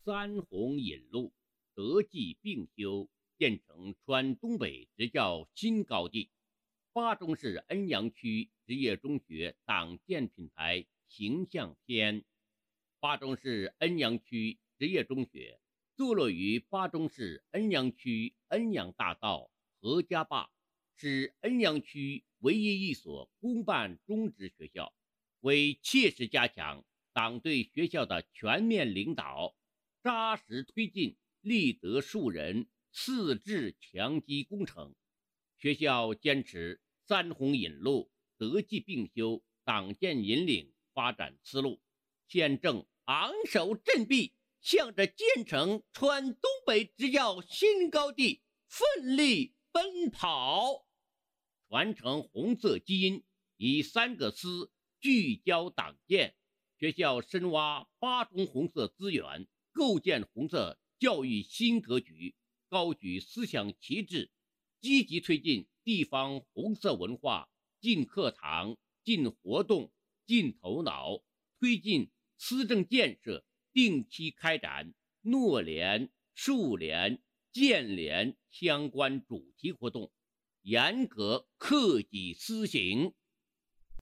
三红引路，德绩并修，建成川东北职教新高地。巴中市恩阳区职业中学党建品牌形象篇。巴中市恩阳区职业中学坐落于巴中市恩阳区恩阳大道何家坝，是恩阳区唯一一所公办中职学校，为切实加强党对学校的全面领导，扎实推进立德树人四治强基工程。学校坚持三红引路、德绩并修、党建引领发展思路，现正昂首振臂，向着建成川东北职教新高地奋力奔跑。传承红色基因，以3个司聚焦党建，学校深挖巴中红色资源，构建红色教育新格局，高举思想旗帜，积极推进地方红色文化进课堂、进活动、进头脑，推进思政建设定期开展诺联、树联、建联相关主题活动，严格克己思行。